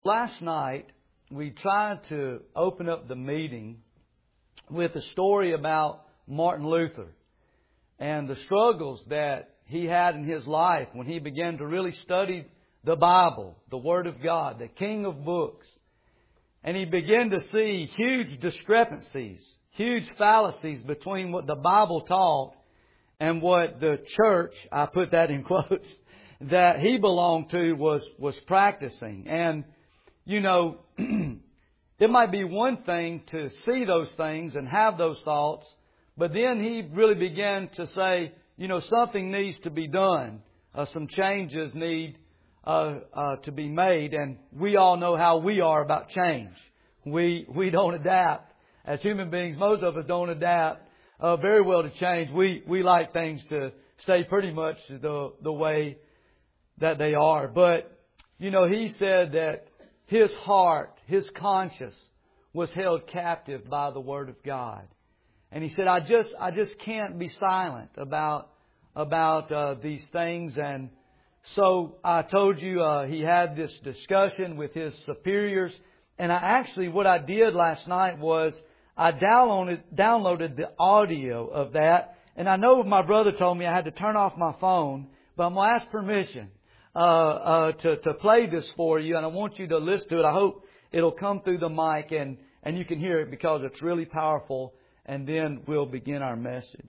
Last night, we tried to open up the meeting with a story about Martin Luther and the struggles that he had in his life when he began to really study the Bible, the Word of God, the King of Books. And he began to see huge discrepancies, huge fallacies between what the Bible taught and what the church, I put that in quotes, that he belonged to was practicing. And, you know, it might be one thing to see those things and have those thoughts, but then he really began to say, you know, something needs to be done. Some changes need to be made, and we all know how we are about change. We don't adapt. As human beings, most of us don't adapt very well to change. We like things to stay pretty much the way that they are. But, you know, he said that his heart, his conscience was held captive by the Word of God. And he said, I just can't be silent about these things. And so I told you he had this discussion with his superiors. And what I did last night was I downloaded the audio of that. And I know my brother told me I had to turn off my phone, but I'm going to ask permission to play this for you. And I want you to listen to it. I hope it'll come through the mic and you can hear it because it's really powerful. And then we'll begin our message.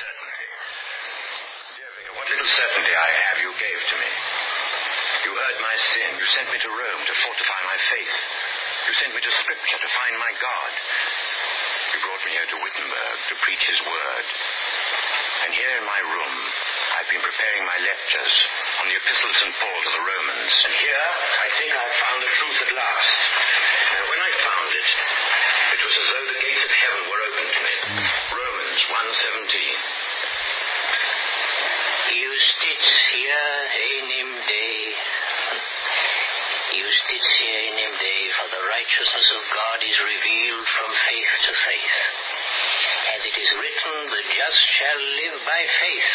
What little certainty I have you gave to me. You heard my sin. You sent me to Rome to fortify my faith. You sent me to Scripture to find my God. You brought me here to Wittenberg to preach His Word. And here in my room, I've been preparing my lectures on the Epistle of St. Paul to the Romans. And here, I think I've found the truth at last. And when I found it, it was as though the gates of heaven were opened to me. Romans 1:17. Justitia enim Dei. Justitia enim Dei, for the righteousness of God is revealed from faith to faith. As it is written, the just shall live by faith.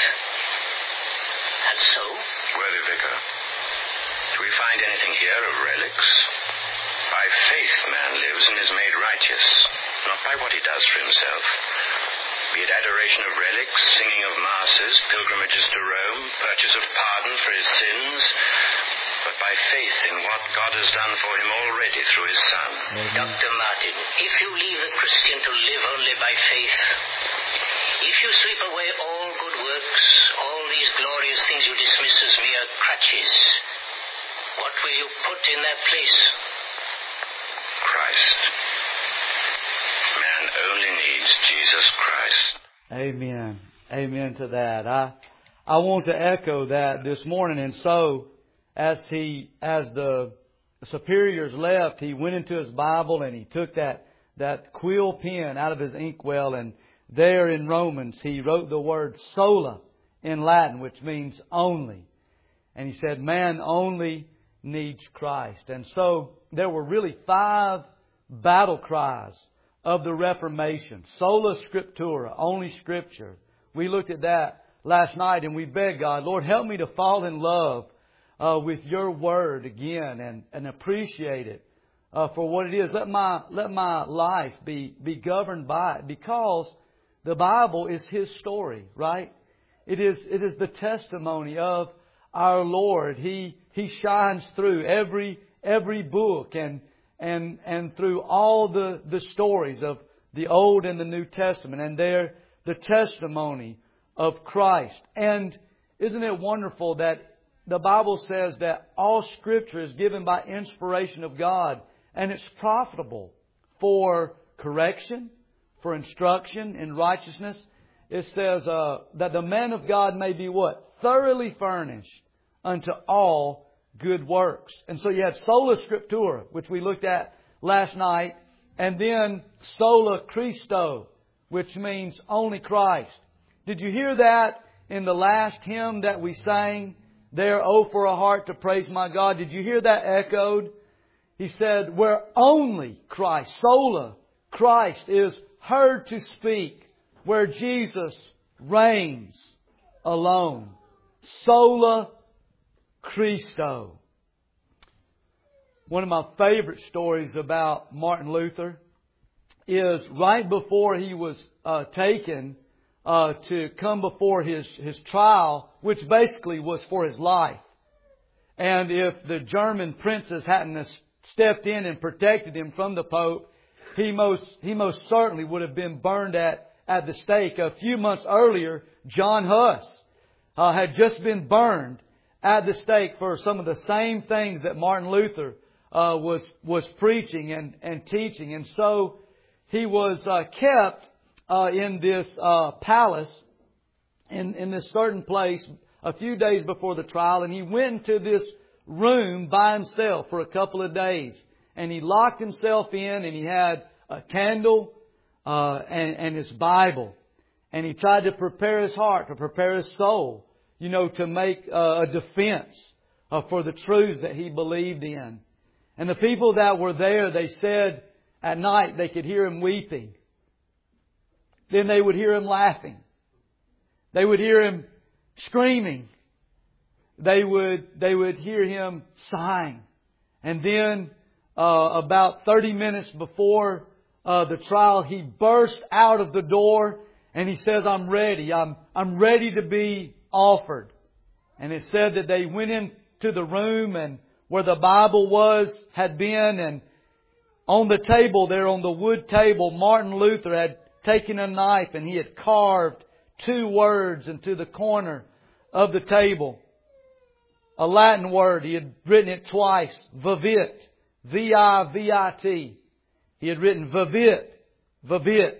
And so, worthy vicar, do we find anything here of relics? By faith man lives and is made righteous, not by what he does for himself. Be it adoration of relics, singing of masses, pilgrimages to Rome, purchase of pardon for his sins, but by faith in what God has done for him already through his Son. Dr. Martin, if you leave the Christian to live only by faith, if you sweep away all good works, all these glorious things you dismiss as mere crutches, what will you put in their place? Christ. Man only needs Jesus Christ. Amen. Amen to that. I want to echo that this morning. And so, as the superiors left, he went into his Bible and he took that quill pen out of his inkwell, and there in Romans he wrote the word sola in Latin, which means only. And he said, man only needs Christ. And so there were really 5 battle cries of the Reformation. Sola Scriptura, only Scripture. We looked at that last night and we begged God, Lord, help me to fall in love with Your Word again and appreciate it for what it is. Let my life be governed by it, because the Bible is His story, right? It is the testimony of our Lord. He shines through every book and through all the stories of the Old and the New Testament, and they're the testimony of Christ. And isn't it wonderful that the Bible says that all Scripture is given by inspiration of God, and it's profitable for correction, for instruction in righteousness. It says that the man of God may be what? Thoroughly furnished unto all good works. And so you have sola scriptura, which we looked at last night, and then sola Christo, which means only Christ. Did you hear that in the last hymn that we sang there, Oh, for a heart to praise my God? Did you hear that echoed? He said, where only Christ, sola Christ, is heard to speak, where Jesus reigns alone. Sola Christo. one of my favorite stories about Martin Luther is right before he was taken to come before his trial, which basically was for his life. And if the German princes hadn't stepped in and protected him from the Pope, he most certainly would have been burned at the stake. A few months earlier, John Huss had just been burned at the stake for some of the same things that Martin Luther was preaching and teaching. And so he was kept in this palace in this certain place a few days before the trial, and he went into this room by himself for a couple of days. And he locked himself in, and he had a candle and his Bible. And he tried to prepare his heart, to prepare his soul, to make a defense for the truths that he believed in. And the people that were there, they said at night they could hear him weeping. Then they would hear him laughing. They would hear him screaming. They would hear him sighing. And then about 30 minutes before the trial, he burst out of the door and he says, "I'm ready. I'm ready to be offered." And it said that they went into the room and where the Bible had been, and on the table there, on the wood table, Martin Luther had taken a knife and he had carved 2 words into the corner of the table. A Latin word. He had written it twice. Vivit. V-I-V-I-T. He had written Vivit. Vivit.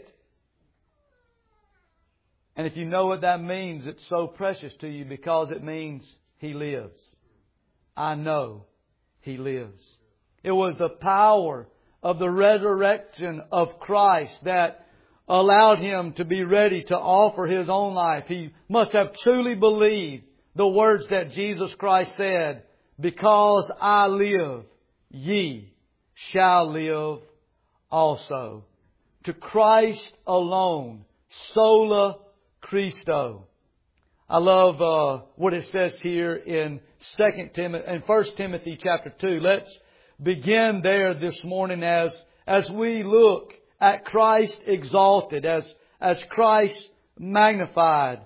And if you know what that means, it's so precious to you because it means He lives. I know He lives. It was the power of the resurrection of Christ that allowed Him to be ready to offer His own life. He must have truly believed the words that Jesus Christ said, "Because I live, ye shall live also." To Christ alone, sola Christo. I love what it says here in 1 Timothy chapter 2. Let's begin there this morning as we look at Christ exalted, as Christ magnified.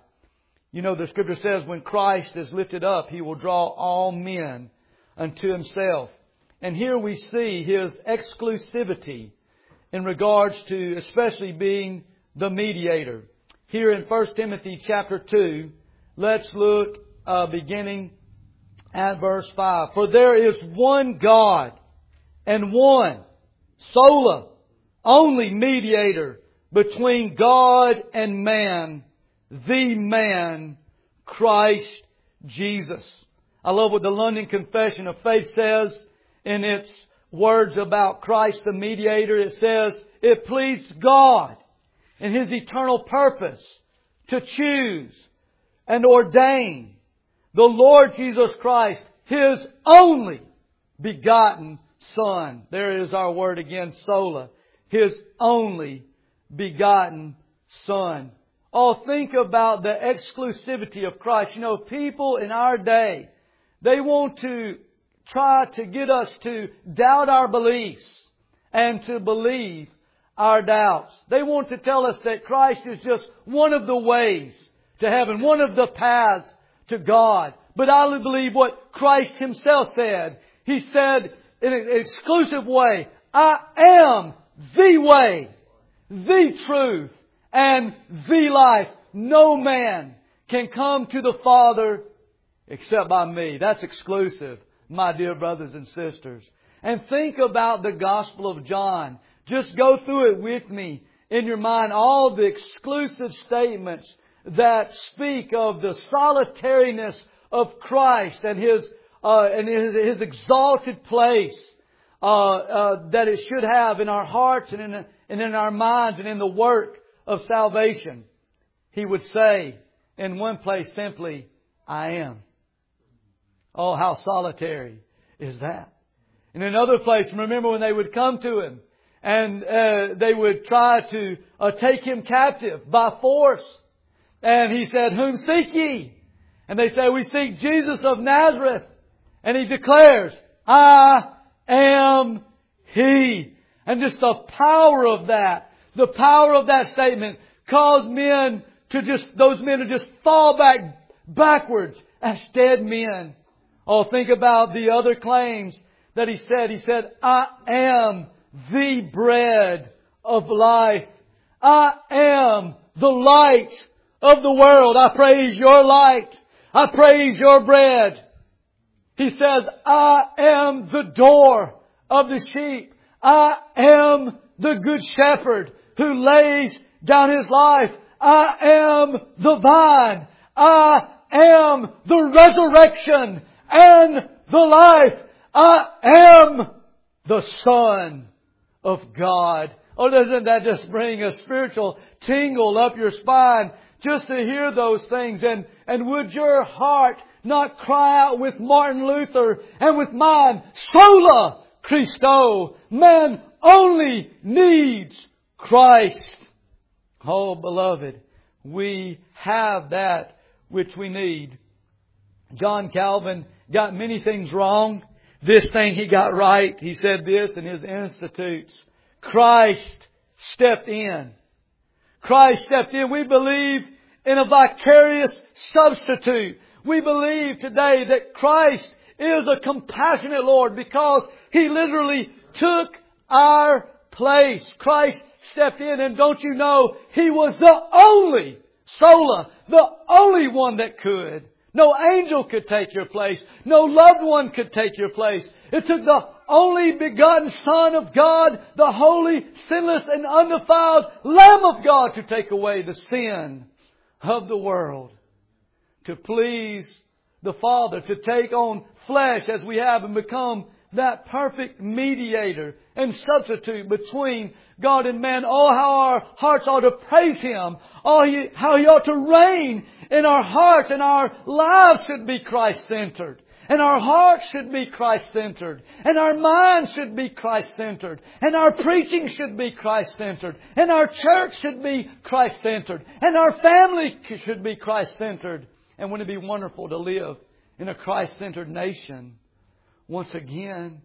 The Scripture says when Christ is lifted up, He will draw all men unto Himself. And here we see His exclusivity in regards to especially being the mediator. Here in 1 Timothy chapter 2, let's look beginning at verse 5. "For there is one God and one, sola, only mediator between God and man, the man, Christ Jesus." I love what the London Confession of Faith says in its words about Christ the mediator. It says, "It pleased God in His eternal purpose to choose and ordain the Lord Jesus Christ, His only begotten Son." There is our word again, sola. His only begotten Son. Oh, think about the exclusivity of Christ. People in our day, they want to try to get us to doubt our beliefs and to believe our doubts. They want to tell us that Christ is just one of the ways to heaven, one of the paths to God. But I believe what Christ Himself said. He said in an exclusive way, "I am the way, the truth, and the life. No man can come to the Father except by me." That's exclusive, my dear brothers and sisters. And think about the Gospel of John. Just go through it with me in your mind. All the exclusive statements that speak of the solitariness of Christ and His exalted place that it should have in our hearts and in our minds and in the work of salvation. He would say in one place simply, "I am." Oh, how solitary is that? In another place, remember when they would come to Him and they would try to take Him captive by force. And He said, "Whom seek ye?" And they say, "We seek Jesus of Nazareth." And He declares, "I am He. And just the power of that statement caused those men to just fall backwards as dead men. Oh, think about the other claims that He said. He said, I am the bread of life. I am the light of the world. I praise your light. I praise your bread. He says, I am the door of the sheep. I am the good shepherd who lays down His life. I am the vine. I am the resurrection and the life. I am the Son of God. Oh, doesn't that just bring a spiritual tingle up your spine just to hear those things? And would your heart not cry out with Martin Luther and with mine, Sola Christo, man only needs Christ. Oh, beloved, we have that which we need. John Calvin got many things wrong. This thing he got right. He said this in his Institutes. Christ stepped in. Christ stepped in. We believe in a vicarious substitute. We believe today that Christ is a compassionate Lord because He literally took our place. Christ stepped in, and don't you know, He was the only, sola, the only one that could. No angel could take your place. No loved one could take your place. It took the only begotten Son of God, the holy, sinless, and undefiled Lamb of God to take away the sin of the world. To please the Father, to take on flesh as we have and become that perfect mediator and substitute between God and man. Oh, how our hearts ought to praise Him. Oh, how He ought to reign in our hearts, and our lives should be Christ-centered. And our hearts should be Christ-centered. And our minds should be Christ-centered. And our preaching should be Christ-centered. And our church should be Christ-centered. And our family should be Christ-centered. And wouldn't it be wonderful to live in a Christ-centered nation? Once again,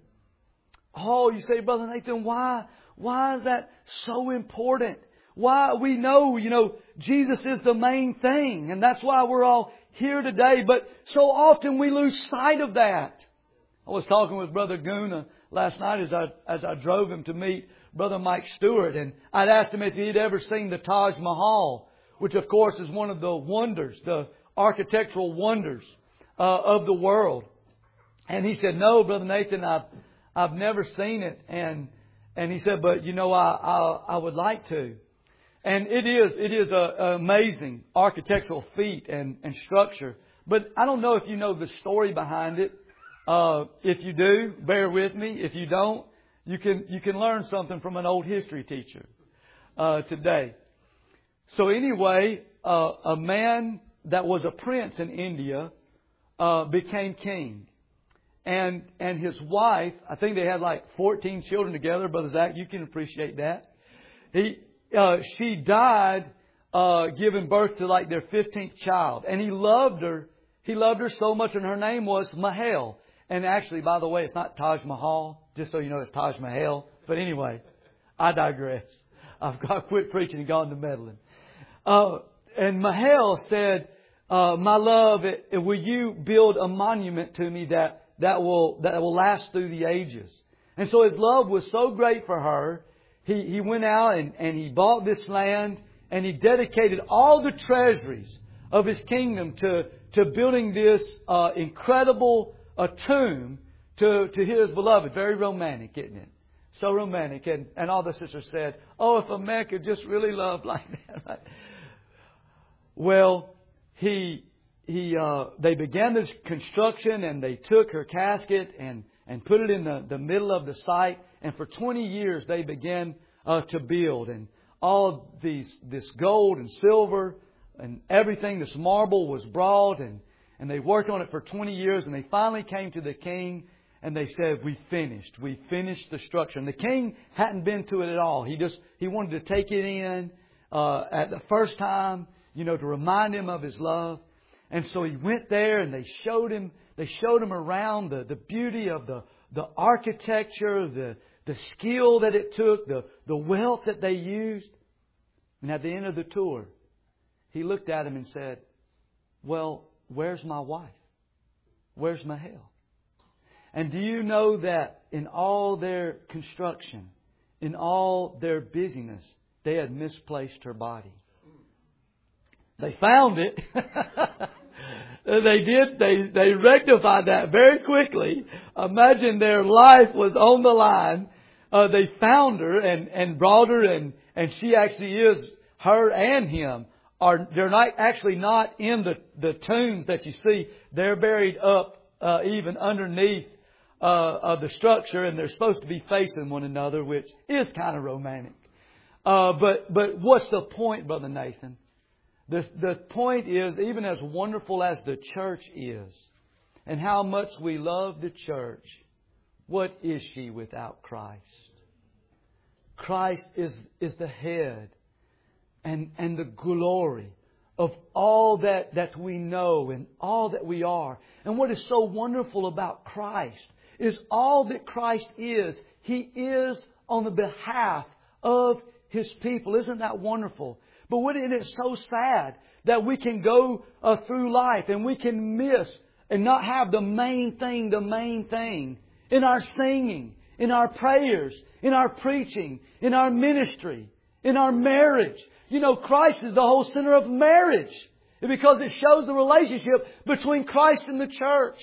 oh, you say, Brother Nathan, why is that so important? Why? We know, Jesus is the main thing. And that's why we're all here today. But so often we lose sight of that. I was talking with Brother Guna last night as I drove him to meet Brother Mike Stewart. And I'd asked him if he'd ever seen the Taj Mahal, which of course is one of the wonders, the architectural wonders of the world. And he said, no, Brother Nathan, I've never seen it. And he said, but I would like to. And it is an amazing architectural feat and structure. But I don't know if you know the story behind it. If you do, bear with me. If you don't, you can learn something from an old history teacher today. So anyway, a man that was a prince in India became king. And his wife, I think they had like 14 children together. Brother Zach, you can appreciate that. She died giving birth to like their 15th child. And he loved her. He loved her so much, and her name was Mahal. And actually, by the way, it's not Taj Mahal. Just so you know, it's Taj Mahal. But anyway, I digress. I've quit preaching and gone to meddling. And Mahal said, my love, will you build a monument to me that will last through the ages? And so his love was so great for her. He went out and he bought this land, and he dedicated all the treasuries of his kingdom to building this incredible tomb to his beloved. Very romantic, isn't it? So romantic. And all the sisters said, oh, if a man could just really love like that. Right? Well, they began this construction, and they took her casket and put it in the middle of the site. And for 20 years, they began to build. And all this gold and silver and everything, this marble was brought. And they worked on it for 20 years. And they finally came to the king, and they said, we finished the structure. And the king hadn't been to it at all. He wanted to take it in at the first time, to remind him of his love. And so he went there, and they showed him around the beauty of the architecture, the skill that it took, the wealth that they used. And at the end of the tour, he looked at him and said, well, where's my wife? Where's Mahel? And do you know that in all their construction, in all their busyness, they had misplaced her body? They found it. They did. They rectified that very quickly. Imagine their life was on the line. They found her and brought her, and she actually is, her and him they're not in the tombs that you see. They're buried up even underneath the structure, and they're supposed to be facing one another, which is kind of romantic. But what's the point, Brother Nathan? The point is, even as wonderful as the church is, and how much we love the church, what is she without Christ? Christ is the head and the glory of all that we know and all that we are. And what is so wonderful about Christ is all that Christ is, He is on the behalf of His people. Isn't that wonderful? But it is so sad that we can go through life and we can miss and not have the main thing in our singing, in our prayers, in our preaching, in our ministry, in our marriage. You know, Christ is the whole center of marriage because it shows the relationship between Christ and the church.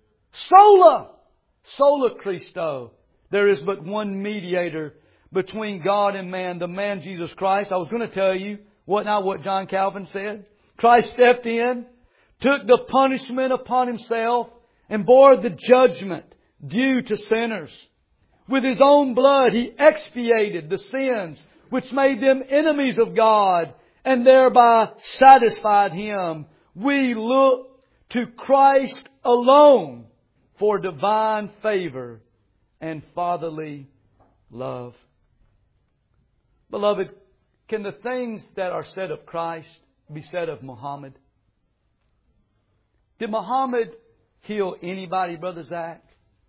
Sola Christo. There is but one mediator between God and man, the man Jesus Christ. I was going to tell you what John Calvin said. Christ stepped in, took the punishment upon Himself, and bore the judgment due to sinners. With His own blood, He expiated the sins which made them enemies of God, and thereby satisfied Him. We look to Christ alone for divine favor and fatherly love. Beloved, can the things that are said of Christ be said of Muhammad? Did Muhammad heal anybody, Brother Zach?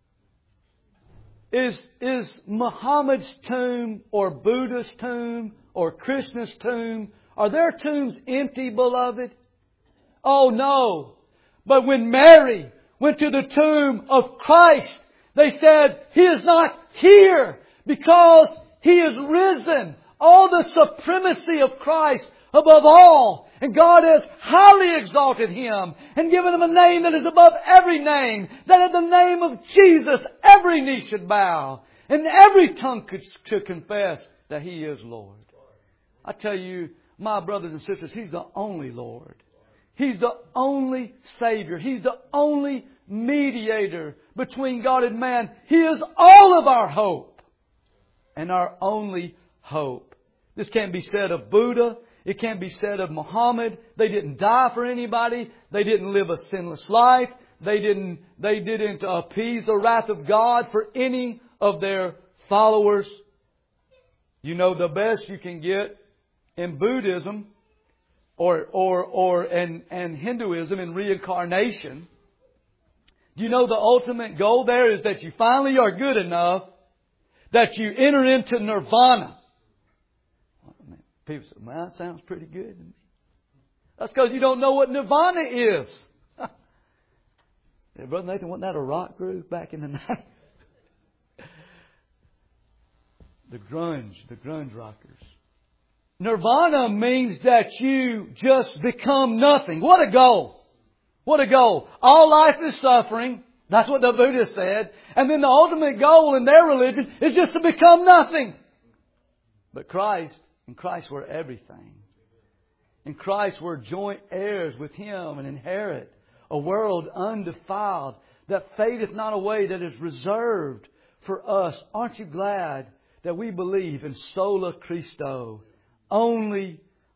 Is Muhammad's tomb or Buddha's tomb or Krishna's tomb, are their tombs empty, beloved? Oh no. But when Mary went to the tomb of Christ, they said, He is not here because He is risen. All the supremacy of Christ above all. And God has highly exalted Him and given Him a name that is above every name. That at the name of Jesus every knee should bow and every tongue should confess that He is Lord. I tell you, my brothers and sisters, He's the only Lord. He's the only Savior. He's the only mediator between God and man. He is all of our hope and our only hope. This can't be said of Buddha. It can't be said of Muhammad. They didn't die for anybody. They didn't live a sinless life. They didn't appease the wrath of God for any of their followers. You know, the best you can get in Buddhism and Hinduism in reincarnation. Do you know the ultimate goal there is that you finally are good enough that you enter into nirvana. People say, "Man, that sounds pretty good to me." That's because you don't know what nirvana is. Yeah, Brother Nathan, wasn't that a rock group back in the night? The grunge rockers. Nirvana means that you just become nothing. What a goal! What a goal! All life is suffering. That's what the Buddhists said. And then the ultimate goal in their religion is just to become nothing. But in Christ we're everything. In Christ we're joint heirs with Him and inherit a world undefiled that fadeth not away, that is reserved for us. Aren't you glad that we believe in sola Christo? Only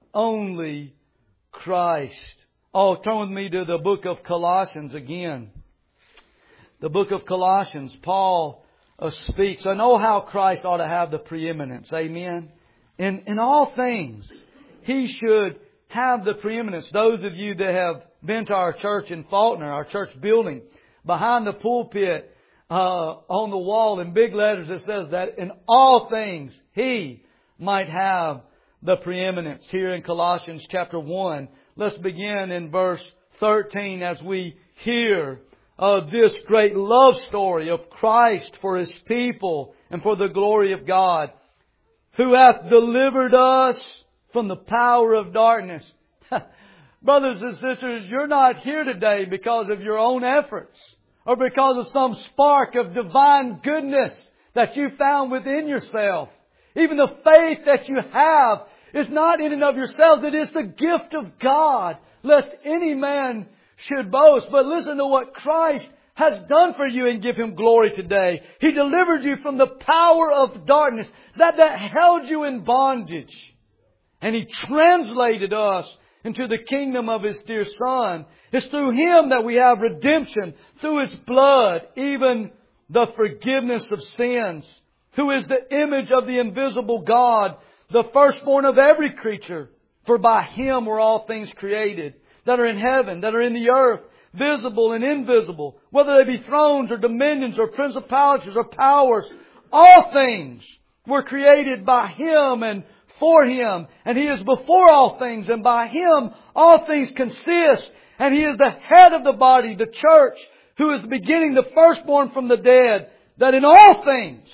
Christ. Oh, turn with me to the book of Colossians again. The book of Colossians, Paul speaks. I know how Christ ought to have the preeminence. Amen. In all things, He should have the preeminence. Those of you that have been to our church in Faulkner, our church building, behind the pulpit, on the wall in big letters it says that in all things He might have the preeminence. Here in Colossians chapter 1, let's begin in verse 13 as we hear this great love story of Christ for His people and for the glory of God, who hath delivered us from the power of darkness. Brothers and sisters, you're not here today because of your own efforts or because of some spark of divine goodness that you found within yourself. Even the faith that you have is not in and of yourselves. It is the gift of God, lest any man should boast. But listen to what Christ has done for you and give Him glory today. He delivered you from the power of darkness that held you in bondage. And He translated us into the kingdom of His dear Son. It's through Him that we have redemption, through His blood, even the forgiveness of sins, who is the image of the invisible God, the firstborn of every creature. For by Him were all things created, that are in heaven, that are in the earth, visible and invisible, whether they be thrones or dominions or principalities or powers. All things were created by Him and for Him. And He is before all things, and by Him all things consist. And He is the head of the body, the church, who is the beginning, the firstborn from the dead, that in all things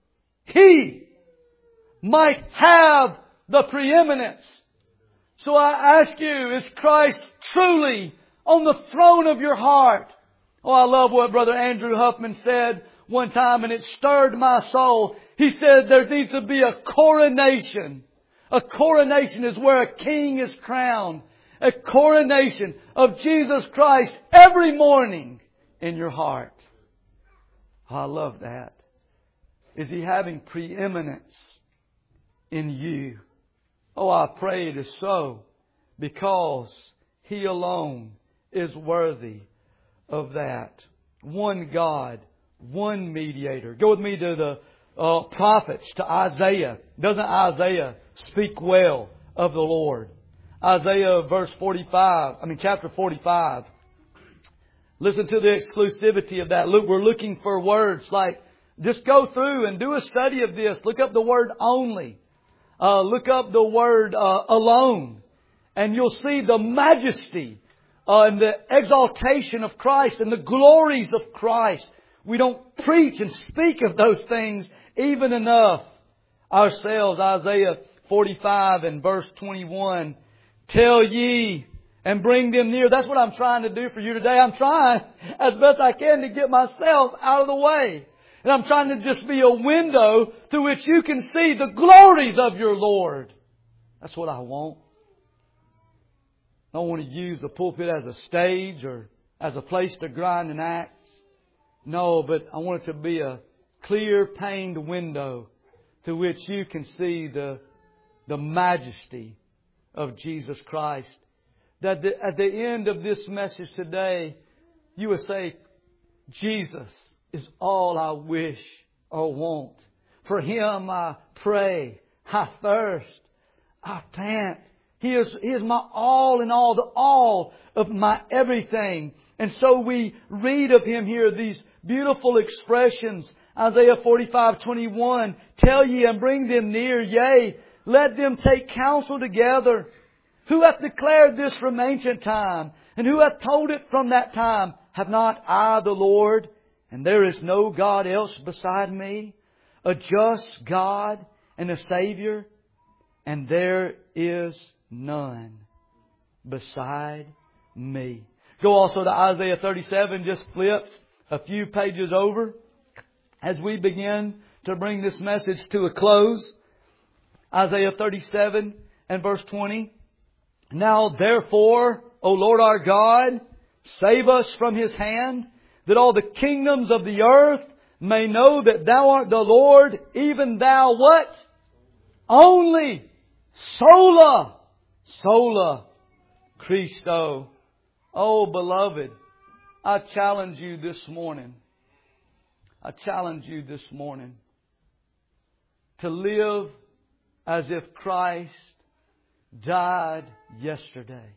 He might have the preeminence. So I ask you, is Christ truly on the throne of your heart? Oh, I love what Brother Andrew Huffman said one time, and it stirred my soul. He said there needs to be a coronation. A coronation is where a king is crowned. A coronation of Jesus Christ every morning in your heart. Oh, I love that. Is He having preeminence in you? Oh, I pray it is so, because He alone is worthy of that. One God, one mediator. Go with me to the prophets, to Isaiah. Doesn't Isaiah speak well of the Lord? Isaiah chapter 45. Listen to the exclusivity of that. Look, we're looking for words like, just go through and do a study of this. Look up the word only. Look up the word alone. And you'll see the majesty and the exaltation of Christ and the glories of Christ. We don't preach and speak of those things even enough ourselves. Isaiah 45 and verse 21. Tell ye and bring them near. That's what I'm trying to do for you today. I'm trying as best I can to get myself out of the way. And I'm trying to just be a window through which you can see the glories of your Lord. That's what I want. I don't want to use the pulpit as a stage or as a place to grind an axe. No, but I want it to be a clear paned window through which you can see the majesty of Jesus Christ. That at the end of this message today, you will say, Jesus is all I wish or want. For Him I pray, I thirst, I pant. He is my all in all, the all of my everything. And so we read of Him here, these beautiful expressions. Isaiah 45:21, tell ye and bring them near, yea, let them take counsel together. Who hath declared this from ancient time? And who hath told it from that time? Have not I the Lord? And there is no God else beside me, a just God and a Savior, and there is none beside me. Go also to Isaiah 37, just flip a few pages over as we begin to bring this message to a close. Isaiah 37 and verse 20. Now therefore, O Lord our God, save us from His hand, that all the kingdoms of the earth may know that Thou art the Lord, even Thou what? Only. Sola Christo. Oh, beloved, I challenge you this morning. To live as if Christ died yesterday.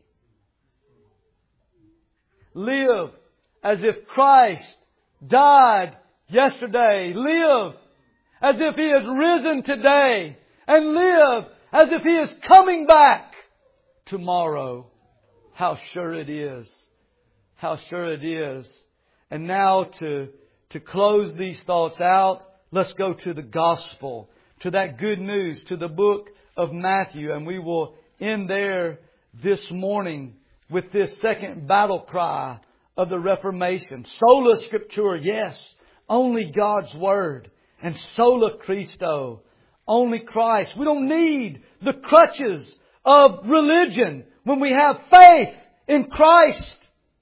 Live as if Christ died yesterday. Live as if He has risen today. And live as if He is coming back tomorrow. How sure it is. How sure it is. And now to close these thoughts out, let's go to the Gospel, to that good news, to the book of Matthew. And we will end there this morning with this second battle cry of the Reformation. Sola Scriptura, yes, only God's Word. And sola Christo, only Christ. We don't need the crutches of religion when we have faith in Christ.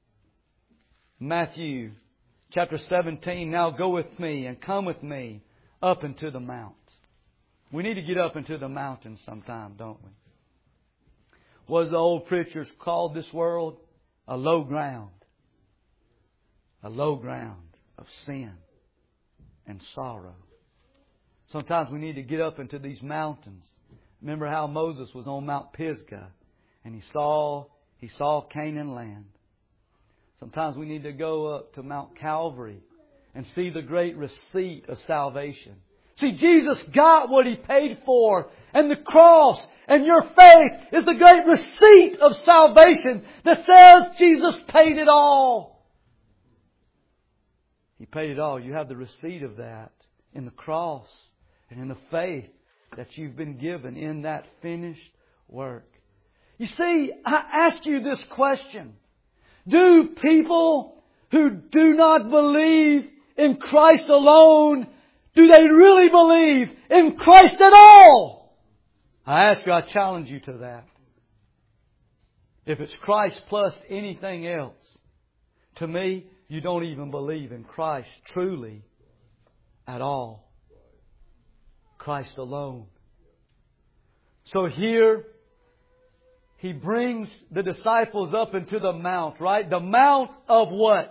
Matthew chapter 17, now go with me and come with me up into the mount. We need to get up into the mountain sometime, don't we? What does the old preachers call this world? A low ground. A low ground of sin and sorrow. Sometimes we need to get up into these mountains. Remember how Moses was on Mount Pisgah and he saw Canaan land. Sometimes we need to go up to Mount Calvary and see the great receipt of salvation. See, Jesus got what He paid for. And the cross and your faith is the great receipt of salvation that says Jesus paid it all. He paid it all. You have the receipt of that in the cross and in the faith that you've been given in that finished work. You see, I ask you this question. Do people who do not believe in Christ alone, do they really believe in Christ at all? I ask you, I challenge you to that. If it's Christ plus anything else, to me, you don't even believe in Christ truly at all. Christ alone. So here, He brings the disciples up into the mount, right? The mount of what?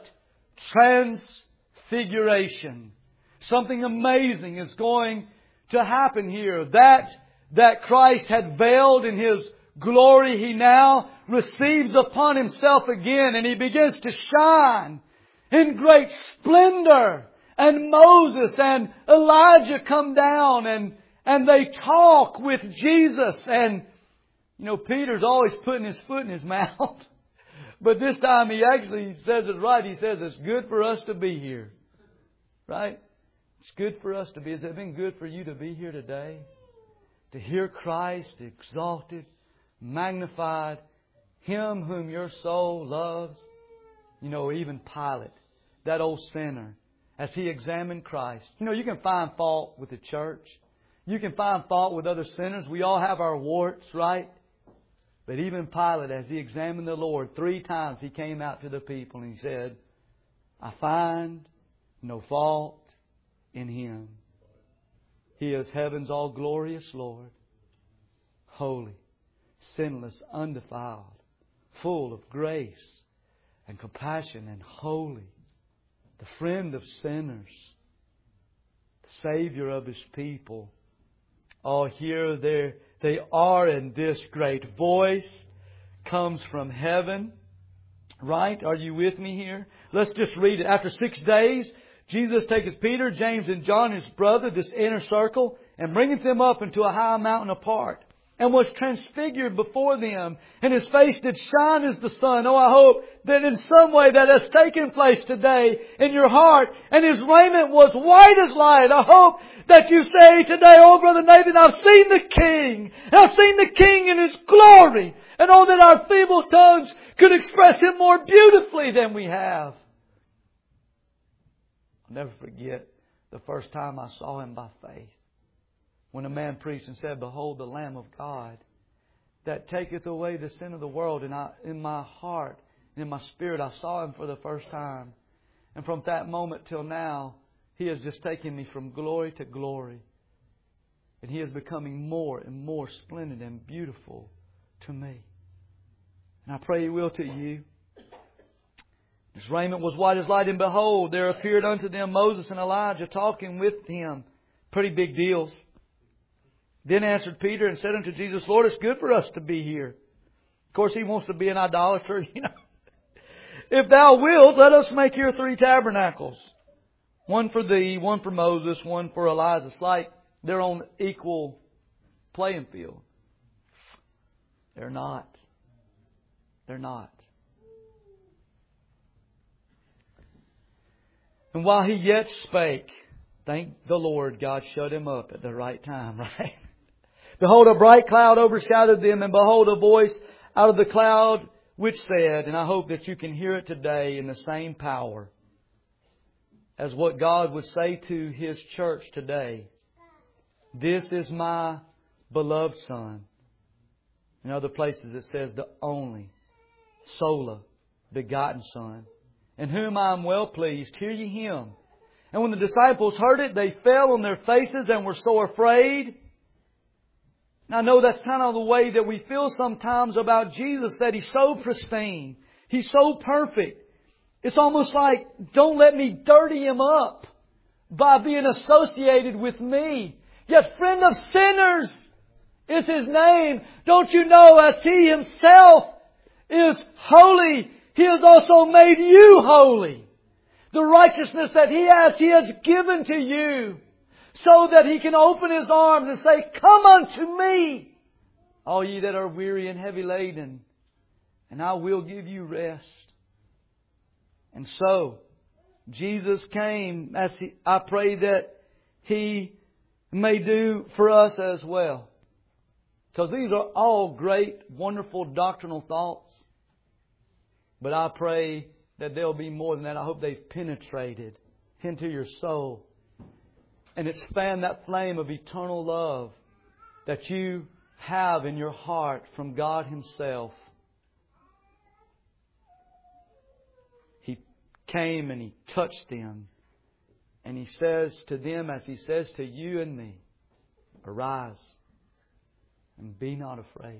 Transfiguration. Something amazing is going to happen here. That Christ had veiled in His glory, He now receives upon Himself again, and He begins to shine in great splendor. And Moses and Elijah come down and they talk with Jesus. And, you know, Peter's always putting his foot in his mouth. But this time he actually says it right. He says it's good for us to be here. Right? It's good for us to be. Has it been good for you to be here today? To hear Christ exalted, magnified, Him whom your soul loves. You know, even Pilate, that old sinner, as he examined Christ. You know, you can find fault with the church. You can find fault with other sinners. We all have our warts, right? But even Pilate, as he examined the Lord, 3 times he came out to the people and he said, I find no fault in Him. He is heaven's all glorious Lord, holy, sinless, undefiled, full of grace and compassion and holy, the friend of sinners, the Savior of His people. Oh, here they are, and this great voice comes from heaven. Right? Are you with me here? Let's just read it. After 6 days, Jesus taketh Peter, James, and John, His brother, this inner circle, and bringeth them up into a high mountain apart, and was transfigured before them, and His face did shine as the sun. Oh, I hope that in some way that has taken place today in your heart, and His raiment was white as light. I hope that you say today, oh, Brother Nathan, I've seen the King. I've seen the King in His glory. And oh, that our feeble tongues could express Him more beautifully than we have. I'll never forget the first time I saw Him by faith. When a man preached and said, Behold the Lamb of God that taketh away the sin of the world. And in my heart and in my spirit, I saw Him for the first time. And from that moment till now, He has just taken me from glory to glory. And He is becoming more and more splendid and beautiful to me. And I pray He will to you. His raiment was white as light, and behold, there appeared unto them Moses and Elijah talking with Him. Pretty big deals. Then answered Peter and said unto Jesus, Lord, it's good for us to be here. Of course, he wants to be an idolater, you know. If Thou wilt, let us make here 3 tabernacles. One for thee, one for Moses, one for Elijah. It's like they're on equal playing field. They're not. They're not. And while he yet spake, thank the Lord, God shut him up at the right time, right? Behold, a bright cloud overshadowed them, and behold, a voice out of the cloud which said, and I hope that you can hear it today in the same power as what God would say to His church today. This is my beloved Son. In other places it says the only, sola, begotten Son, in whom I am well pleased. Hear ye Him. And when the disciples heard it, they fell on their faces and were so afraid. And I know that's kind of the way that we feel sometimes about Jesus, that He's so pristine. He's so perfect. It's almost like, don't let me dirty Him up by being associated with me. Yet friend of sinners is His name. Don't you know, as He Himself is holy, He has also made you holy. The righteousness that He has given to you, so that He can open His arms and say, come unto me, all ye that are weary and heavy laden, and I will give you rest. And so, Jesus came, I pray that He may do for us as well. Because these are all great, wonderful doctrinal thoughts. But I pray that there'll be more than that. I hope they've penetrated into your soul. And it's fanned that flame of eternal love that you have in your heart from God Himself. He came and He touched them. And He says to them, as He says to you and me, arise and be not afraid.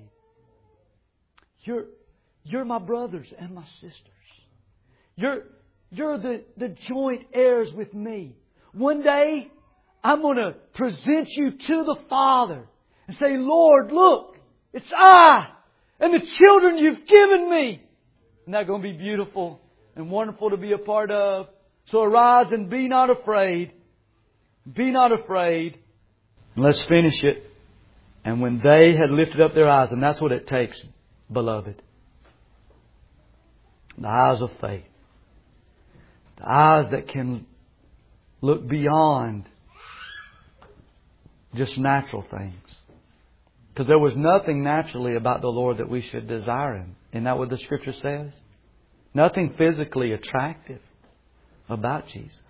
You're my brothers and my sisters. You're the joint heirs with me. One day, I'm going to present you to the Father and say, Lord, look, it's I and the children You've given me. Isn't that going to be beautiful and wonderful to be a part of? So arise and be not afraid. Be not afraid. And let's finish it. And when they had lifted up their eyes, and that's what it takes, beloved. The eyes of faith. The eyes that can look beyond just natural things. Because there was nothing naturally about the Lord that we should desire Him. Isn't that what the Scripture says? Nothing physically attractive about Jesus.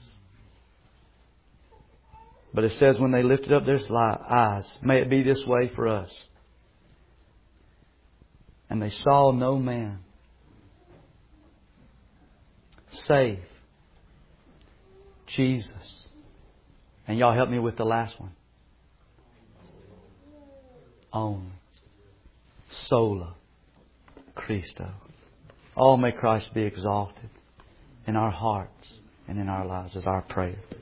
But it says when they lifted up their eyes, may it be this way for us. And they saw no man save Jesus. And y'all help me with the last one. Only. Sola Christo. Oh, may Christ be exalted in our hearts and in our lives, is our prayer.